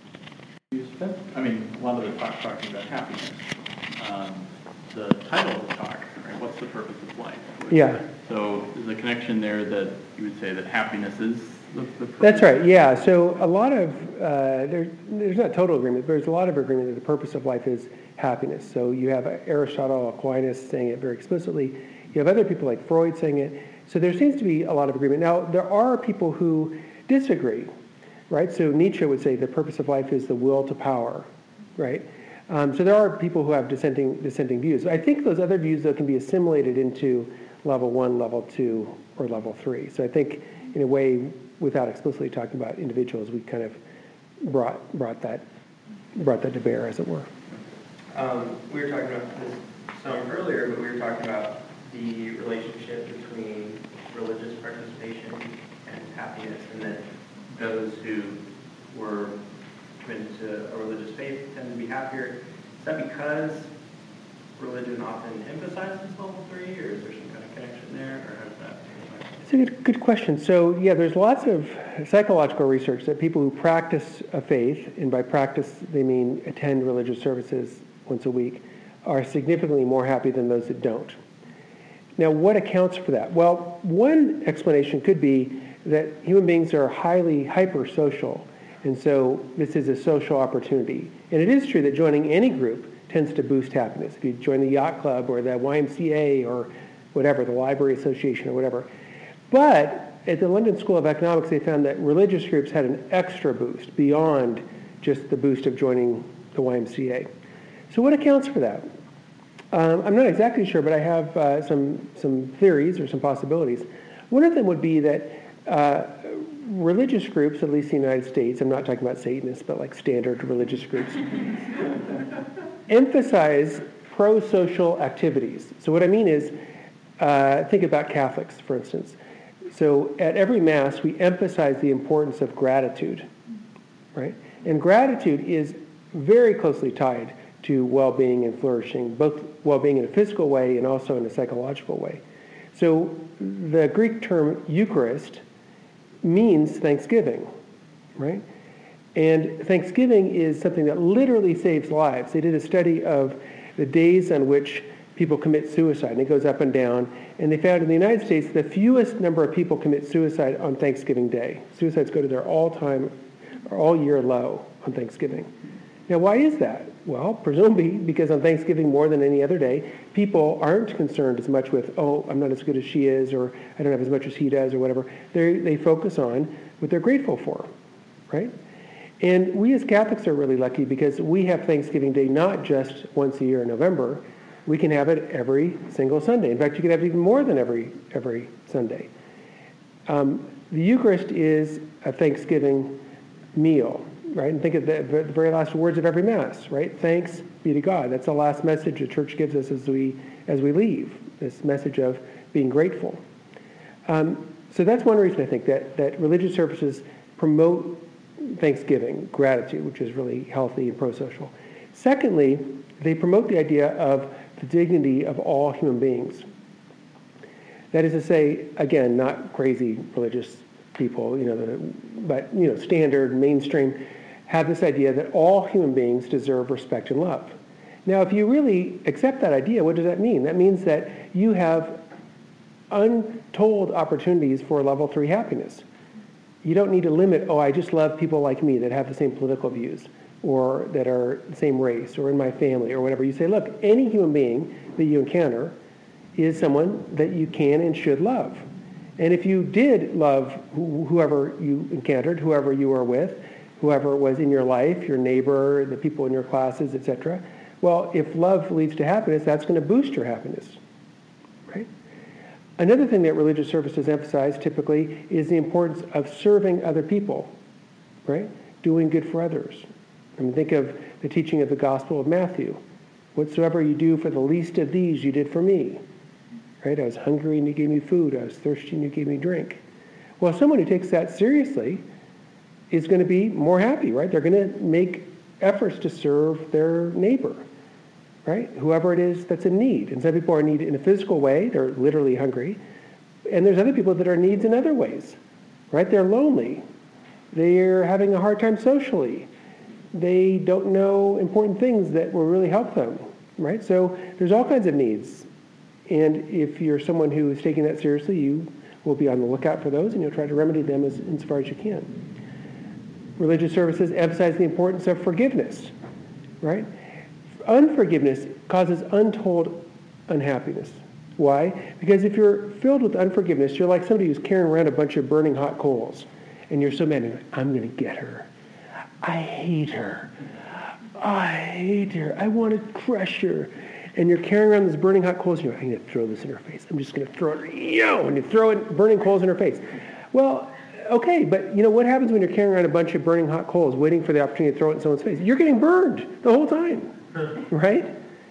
I mean, a lot of the talk talking about happiness. Um, the title of the talk, right? What's the purpose of life? Yeah. So there's a connection there that you would say that happiness is the, the purpose. That's right, yeah. So a lot of, uh, there, there's not total agreement, but there's a lot of agreement that the purpose of life is happiness. So you have Aristotle, Aquinas saying it very explicitly. You have other people like Freud saying it. So there seems to be a lot of agreement. Now, there are people who disagree, right? So Nietzsche would say the purpose of life is the will to power, right? Um, so there are people who have dissenting, dissenting views. I think those other views, though, can be assimilated into level one, level two, or level three. So I think, in a way, without explicitly talking about individuals, we kind of brought brought that brought that to bear, as it were. Um, we were talking about this some earlier, but we were talking about the relationship between religious participation and happiness, and that those who were committed to a religious faith tend to be happier. Is that because religion often emphasizes level three, or is there some kind of connection there, or how does that? It's a good, good question. So yeah, there's lots of psychological research that people who practice a faith, and by practice they mean attend religious services once a week, are significantly more happy than those that don't. Now, what accounts for that? Well, one explanation could be that human beings are highly hyper-social, and so this is a social opportunity. And it is true that joining any group tends to boost happiness. If you join the yacht club or the Y M C A or whatever, the library association or whatever. But at the London School of Economics, they found that religious groups had an extra boost beyond just the boost of joining the Y M C A. So what accounts for that? Um, I'm not exactly sure, but I have uh, some, some theories or some possibilities. One of them would be that uh, religious groups, at least in the United States, I'm not talking about Satanists, but like standard religious groups, emphasize pro-social activities. So what I mean is, uh, think about Catholics, for instance. So at every Mass, we emphasize the importance of gratitude, right? And gratitude is very closely tied to well-being and flourishing, both well-being in a physical way and also in a psychological way. So the Greek term Eucharist means thanksgiving, right? And thanksgiving is something that literally saves lives. They did a study of the days on which people commit suicide, and it goes up and down. And they found in the United States the fewest number of people commit suicide on Thanksgiving Day. Suicides go to their all-time, or all-year low on Thanksgiving. Now, why is that? Well, presumably because on Thanksgiving more than any other day, people aren't concerned as much with, oh, I'm not as good as she is, or I don't have as much as he does, or whatever. They they focus on what they're grateful for, right? And we as Catholics are really lucky because we have Thanksgiving Day not just once a year in November. We can have it every single Sunday. In fact, you can have it even more than every every Sunday. Um, the Eucharist is a Thanksgiving meal, right? And think of the, the very last words of every Mass, right? Thanks be to God. That's the last message the Church gives us as we as we leave, this message of being grateful. Um, so that's one reason I think that, that religious services promote Thanksgiving, gratitude, which is really healthy and pro-social. Secondly, they promote the idea of the dignity of all human beings. That is to say, again, not crazy religious people, you know, the, but you know, standard, mainstream, have this idea that all human beings deserve respect and love. Now, if you really accept that idea, what does that mean? That means that you have untold opportunities for level three happiness. You don't need to limit, oh, I just love people like me that have the same political views, or that are the same race, or in my family, or whatever. You say, look, any human being that you encounter is someone that you can and should love. And if you did love wh- whoever you encountered, whoever you were with, whoever was in your life, your neighbor, the people in your classes, et cetera, well, if love leads to happiness, that's going to boost your happiness, right? Another thing that religious services emphasize typically is the importance of serving other people, right? Doing good for others. I mean, think of the teaching of the Gospel of Matthew. Whatsoever you do for the least of these, you did for me. Right? I was hungry and you gave me food. I was thirsty and you gave me drink. Well, someone who takes that seriously is going to be more happy, right? They're going to make efforts to serve their neighbor, right? Whoever it is that's in need. And some people are in need in a physical way. They're literally hungry. And there's other people that are in needs in other ways, right? They're lonely. They're having a hard time socially. They don't know important things that will really help them, right? So there's all kinds of needs. And if you're someone who is taking that seriously, you will be on the lookout for those, and you'll try to remedy them as insofar as you can. Religious services emphasize the importance of forgiveness, right? Unforgiveness causes untold unhappiness. Why? Because if you're filled with unforgiveness, you're like somebody who's carrying around a bunch of burning hot coals, and you're so mad, you're like, I'm going to get her. I hate her. I hate her. I want to crush her. And you're carrying around this burning hot coals, and you're like, I'm going to throw this in her face. I'm just going to throw it, yo, and you throw it, burning coals in her face. Well, okay, but you know what happens when you're carrying around a bunch of burning hot coals, waiting for the opportunity to throw it in someone's face? You're getting burned the whole time, right?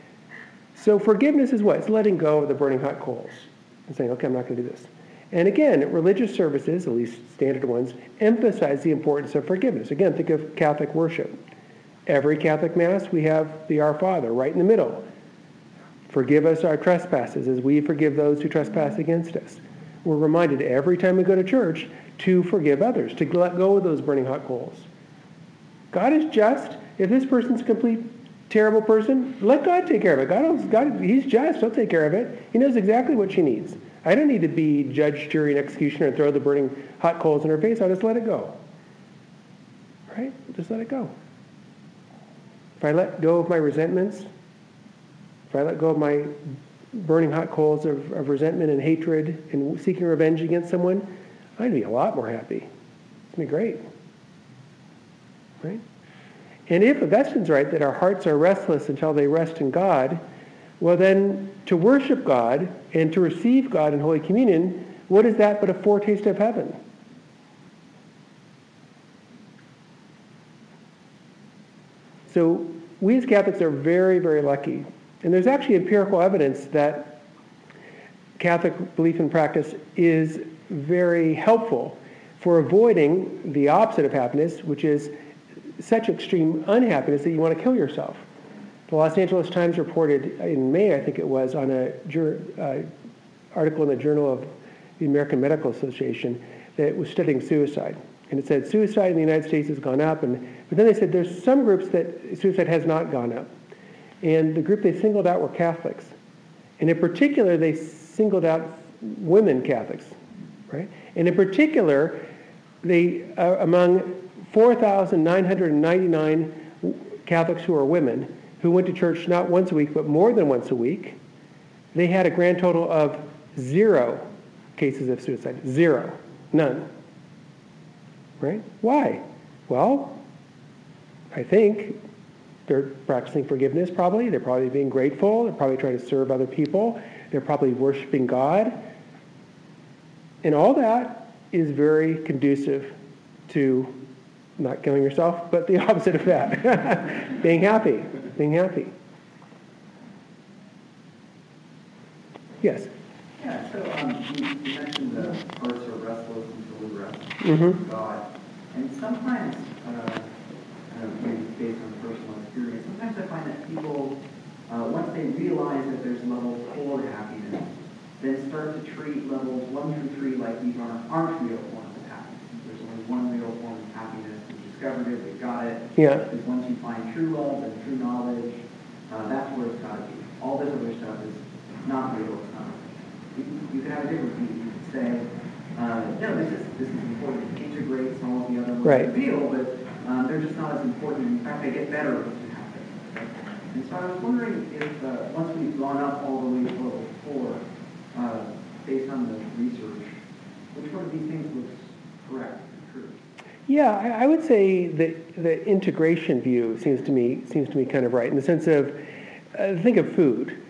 So forgiveness is what? It's letting go of the burning hot coals and saying, okay, I'm not going to do this. And again, religious services, at least standard ones, emphasize the importance of forgiveness. Again, think of Catholic worship. Every Catholic Mass, we have the Our Father right in the middle. Forgive us our trespasses as we forgive those who trespass against us. We're reminded every time we go to church to forgive others, to let go of those burning hot coals. God is just. If this person's a complete terrible person, let God take care of it. God, God, He's just. He'll take care of it. He knows exactly what she needs. I don't need to be judge, jury, and executioner and throw the burning hot coals in her face. I'll just let it go. Right? Just let it go. If I let go of my resentments, if I let go of my burning hot coals of, of resentment and hatred and seeking revenge against someone, I'd be a lot more happy. It's going to be great. Right? And if Augustine's right that our hearts are restless until they rest in God, well then to worship God and to receive God in Holy Communion, What is that but a foretaste of heaven? So we as Catholics are very, very lucky. And there's actually empirical evidence that Catholic belief and practice is very helpful for avoiding the opposite of happiness, which is such extreme unhappiness that you want to kill yourself. The Los Angeles Times reported in May, I think it was, on a uh, article in the Journal of the American Medical Association that was studying suicide. And it said suicide in the United States has gone up, and but then they said there's some groups that suicide has not gone up. And the group they singled out were Catholics. And in particular, they singled out women Catholics, right? And in particular, they uh, among four thousand nine hundred ninety-nine Catholics who are women who went to church not once a week, but more than once a week, they had a grand total of zero cases of suicide. Zero. None. Right? Why? Well, I think they're practicing forgiveness probably. They're probably being grateful. They're probably trying to serve other people. They're probably worshiping God. And all that is very conducive to not killing yourself, but the opposite of that. Being happy. Being happy. Yes? Yeah, so um, you, you mentioned the hearts are restless until we rest Mm-hmm. with God. And sometimes, uh, uh, maybe based on personal experience, sometimes I find that people, uh, once they realize that there's levels toward happiness, then start to treat levels one through three like these aren't, aren't real forms of happiness. There's only one real form of happiness. We've discovered it, we've got it. Yeah. Because once you find true love and true knowledge, uh, that's where it's got to be. All this other stuff is not real. It's not. You, you can have a different view. You could say, uh, no, this is this is important. It integrates all of the other ones Right. of the appeal, but um, they're just not as important. In fact, they get better once you have them. And so I was wondering if uh, once we've gone up all the way to level four, uh, based on the research, which one of these things looks correct and true? Yeah, I, I would say that the integration view seems to me seems to me kind of right in the sense of uh, think of food.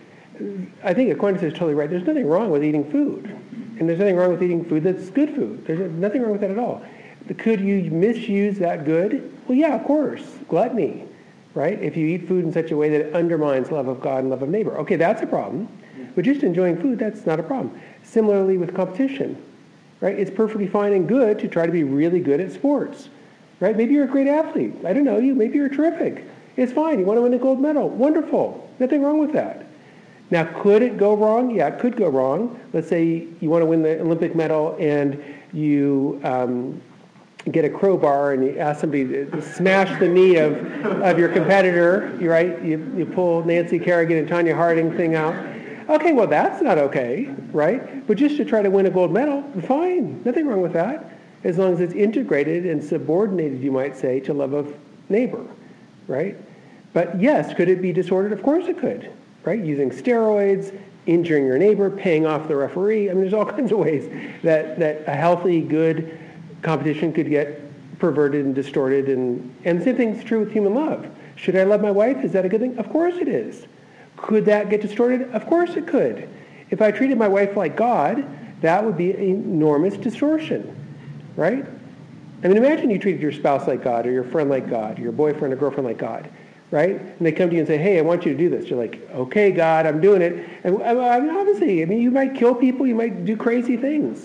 I think Aquinas is totally right. There's nothing wrong with eating food, and there's nothing wrong with eating food that's good food. There's nothing wrong with that at all. Could you misuse that good? Well, yeah, of course, gluttony, right? If you eat food in such a way that it undermines love of God and love of neighbor, okay, that's a problem. But just enjoying food, that's not a problem. Similarly with competition, right? It's perfectly fine and good to try to be really good at sports, right? Maybe you're a great athlete. I don't know you. Maybe you're terrific. It's fine. You want to win a gold medal. Wonderful. Nothing wrong with that. Now, could it go wrong? Yeah, it could go wrong. Let's say you want to win the Olympic medal and you um, get a crowbar and you ask somebody to smash the knee of, of your competitor, you right? You, you pull Nancy Kerrigan and Tanya Harding thing out. Okay, well, that's not okay, right? But just to try to win a gold medal, fine. Nothing wrong with that, as long as it's integrated and subordinated, you might say, to love of neighbor, right? But yes, could it be disordered? Of course it could, right? Using steroids, injuring your neighbor, paying off the referee. I mean, there's all kinds of ways that, that a healthy, good competition could get perverted and distorted. And, and the same thing's true with human love. Should I love my wife? Is that a good thing? Of course it is. Could that get distorted? Of course it could. If I treated my wife like God, that would be an enormous distortion, right? I mean, imagine you treated your spouse like God, or your friend like God, or your boyfriend or girlfriend like God, right? And they come to you and say, hey, I want you to do this. You're like, okay, God, I'm doing it. And I mean, obviously, I mean, you might kill people, you might do crazy things.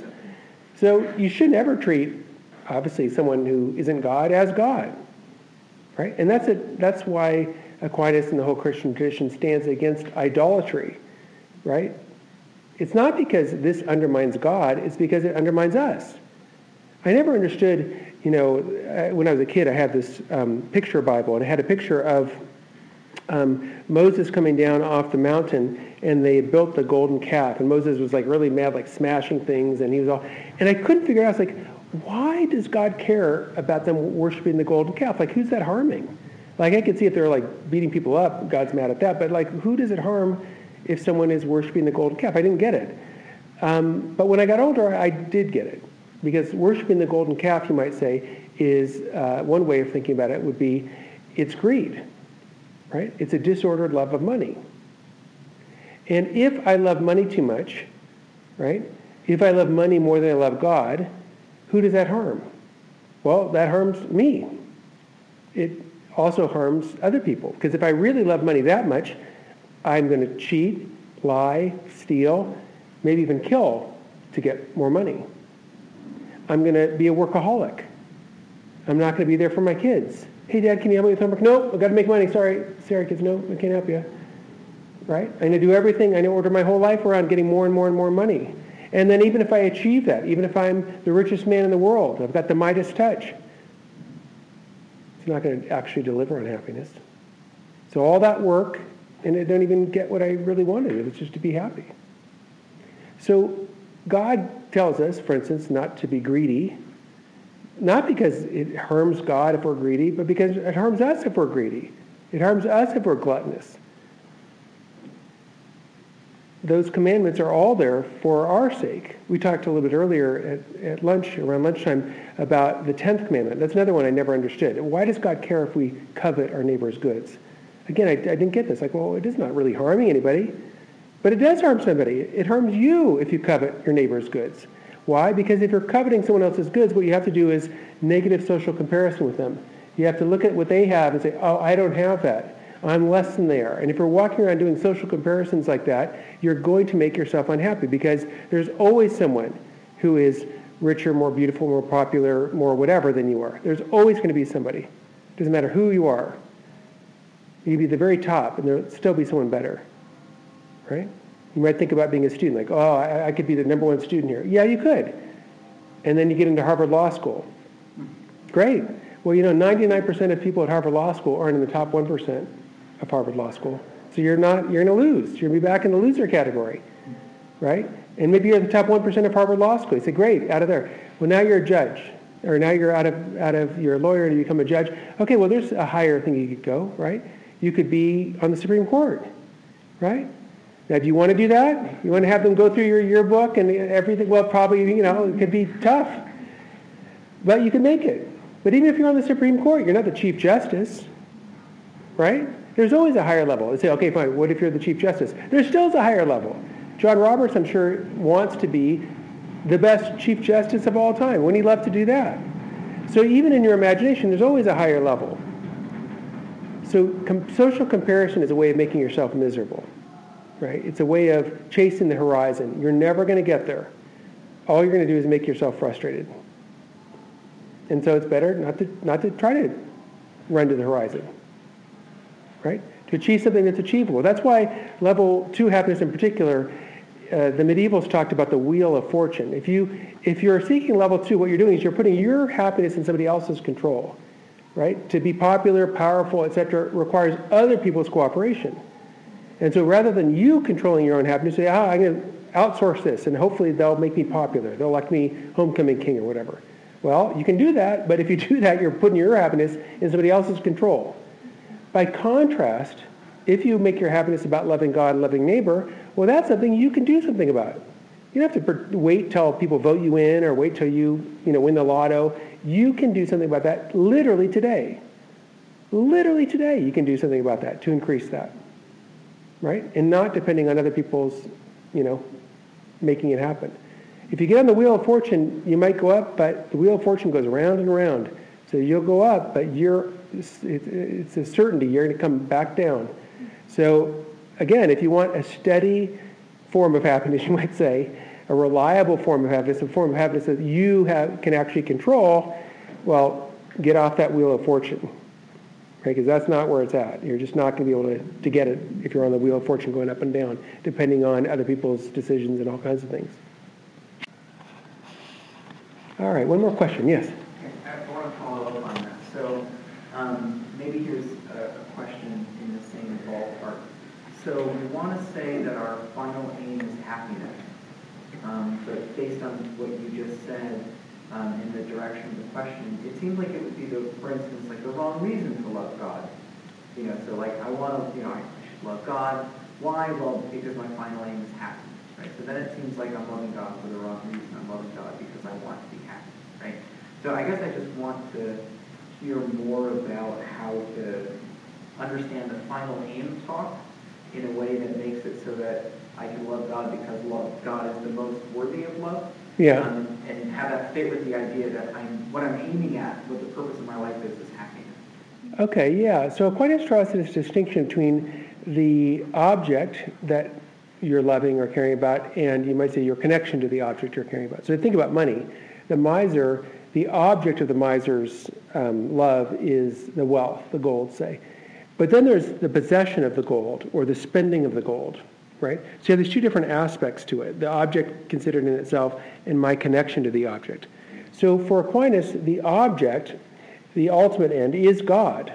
So you should never treat, obviously, someone who isn't God as God, right? And that's it. That's why Aquinas and the whole Christian tradition stands against idolatry, right? It's not because this undermines God, it's because it undermines us. I never understood, you know, when I was a kid, I had this um, picture Bible, and it had a picture of um, Moses coming down off the mountain, and they had built the golden calf, and Moses was like really mad, like smashing things, and he was all, and I couldn't figure out, I was like, why does God care about them worshiping the golden calf? Like, who's that harming? Like, I could see if they're like beating people up, God's mad at that, but like, who does it harm if someone is worshiping the golden calf? I didn't get it. Um, but when I got older, I did get it. Because worshiping the golden calf, you might say, is uh, one way of thinking about it would be it's greed, right? It's a disordered love of money. And if I love money too much, right, If I love money more than I love God, who does that harm? Well, that harms me. It also harms other people. Because if I really love money that much, I'm going to cheat, lie, steal, maybe even kill to get more money. I'm going to be a workaholic. I'm not going to be there for my kids. Hey, Dad, can you help me with homework? No, I've got to make money. Sorry. Sorry, kids. No, I can't help you. Right? I'm going to do everything. I'm going to order my whole life around getting more and more and more money. And then even if I achieve that, even if I'm the richest man in the world, I've got the Midas touch, it's not going to actually deliver on happiness. So all that work, and I don't even get what I really wanted. It was just to be happy. So God tells us, for instance, not to be greedy, not because it harms God if we're greedy, but because it harms us if we're greedy. It harms us if we're gluttonous. Those commandments are all there for our sake. We talked a little bit earlier at, at lunch, around lunchtime, about the tenth commandment. That's another one I never understood. Why does God care if we covet our neighbor's goods? Again, I, I didn't get this. Like, well, it is not really harming anybody. But it does harm somebody. It harms you if you covet your neighbor's goods. Why? Because if you're coveting someone else's goods, what you have to do is negative social comparison with them. You have to look at what they have and say, oh, I don't have that. I'm less than they are. And if you're walking around doing social comparisons like that, you're going to make yourself unhappy because there's always someone who is richer, more beautiful, more popular, more whatever than you are. There's always going to be somebody. It doesn't matter who you are. You can be the very top and there'll still be someone better. Right? You might think about being a student, like, oh, I, I could be the number one student here. Yeah, you could. And then you get into Harvard Law School. Great. Well, you know, ninety-nine percent of people at Harvard Law School aren't in the top one percent of Harvard Law School. So you're not, you're going to lose. You're going to be back in the loser category. Right? And maybe you're the top one percent of Harvard Law School. You say, great, out of there. Well, now you're a judge. Or now you're out of, out of, you're a lawyer and you become a judge. Okay, well, there's a higher thing you could go, right? You could be on the Supreme Court. Right? Now, do you want to do that? You want to have them go through your yearbook and everything? Well, probably, you know, it could be tough. But you can make it. But even if you're on the Supreme Court, you're not the Chief Justice, right? There's always a higher level. They say, okay, fine, what if you're the Chief Justice? There still is a higher level. John Roberts, I'm sure, wants to be the best Chief Justice of all time. Wouldn't he love to do that? So even in your imagination, there's always a higher level. So com- social comparison is a way of making yourself miserable. Right? It's a way of chasing the horizon. You're never going to get there. All you're going to do is make yourself frustrated. And so it's better not to not to try to run to the horizon. Right? To achieve something that's achievable. That's why level two happiness in particular, uh, the medievals talked about the wheel of fortune. If you if you're seeking level two, what you're doing is you're putting your happiness in somebody else's control. Right? To be popular, powerful, et cetera requires other people's cooperation. And so rather than you controlling your own happiness, say, ah, I'm going to outsource this, and hopefully they'll make me popular. They'll elect me homecoming king or whatever. Well, you can do that, but if you do that, you're putting your happiness in somebody else's control. By contrast, if you make your happiness about loving God and loving neighbor, well, that's something you can do something about. You don't have to wait till people vote you in or wait till you, you know, win the lotto. You can do something about that literally today. Literally today, you can do something about that to increase that. Right? And not depending on other people's, you know, making it happen. If you get on the wheel of fortune, you might go up, but the wheel of fortune goes around and around. So you'll go up, but you're, it's, it's a certainty you're going to come back down. So again, if you want a steady form of happiness, you might say, a reliable form of happiness, a form of happiness that you have, can actually control, well, get off that wheel of fortune. Because that's not where it's at. You're just not going to be able to, to get it if you're on the wheel of fortune going up and down, depending on other people's decisions and all kinds of things. All right, one more question. Yes? I want to follow up on that. So um, maybe here's a, a question in the same ballpark. So we want to say that our final aim is happiness. Um, but based on what you just said, Um, in the direction of the question, it seems like it would be, the, for instance, like the wrong reason to love God. You know, so like I want to, you know, I should love God. Why? Well, because my final aim is happiness, right? So then it seems like I'm loving God for the wrong reason. I'm loving God because I want to be happy, right? So I guess I just want to hear more about how to understand the final aim talk in a way that makes it so that I can love God because love God is the most worthy of love. Yeah. Um, and have that fit with the idea that I'm, what I'm aiming at, what the purpose of my life is, is happiness. Okay, yeah. So Aquinas draws this distinction between the object that you're loving or caring about, and you might say your connection to the object you're caring about. So think about money. The miser, the object of the miser's um, love is the wealth, the gold, say. But then there's the possession of the gold or the spending of the gold, right? So you have these two different aspects to it, the object considered in itself and my connection to the object. So for Aquinas, the object, the ultimate end, is God.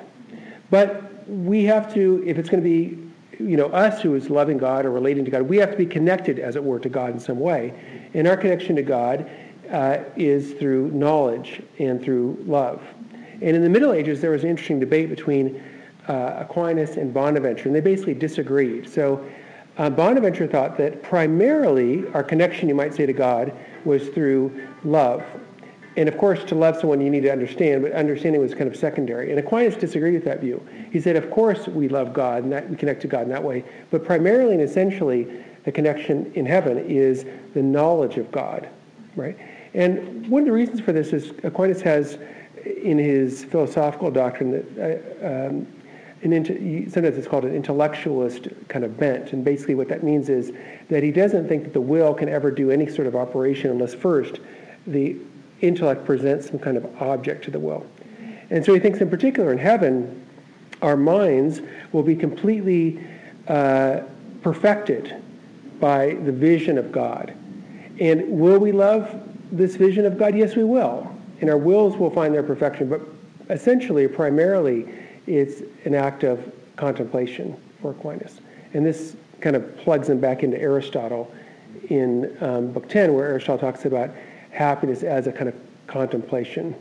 But we have to, if it's going to be, you know, us who is loving God or relating to God, we have to be connected, as it were, to God in some way. And our connection to God uh, is through knowledge and through love. And in the Middle Ages, there was an interesting debate between uh, Aquinas and Bonaventure, and they basically disagreed. So uh, Bonaventure thought that primarily our connection, you might say, to God was through love. And of course, to love someone, you need to understand, but understanding was kind of secondary. And Aquinas disagreed with that view. He said, of course, we love God, and that we connect to God in that way. But primarily and essentially, the connection in heaven is the knowledge of God, right? And one of the reasons for this is Aquinas has, in his philosophical doctrine, that uh, um, an inter- sometimes it's called an intellectualist kind of bent. And basically what that means is that he doesn't think that the will can ever do any sort of operation unless first the intellect presents some kind of object to the will. And so he thinks in particular in heaven, our minds will be completely uh, perfected by the vision of God. And will we love this vision of God? Yes, we will. And our wills will find their perfection. But essentially, primarily, it's an act of contemplation for Aquinas. And this kind of plugs him back into Aristotle in um, Book ten, where Aristotle talks about happiness as a kind of contemplation.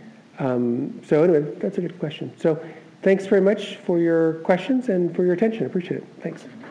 Um, so anyway, that's a good question. So thanks very much for your questions and for your attention. I appreciate it. Thanks.